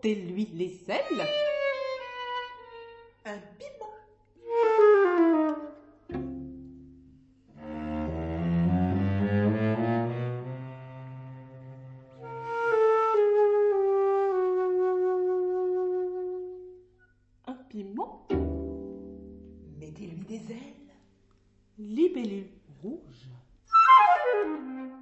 ôtez-lui les ailes. Un piment. Un piment. Mettez-lui des ailes. Libellule rouge.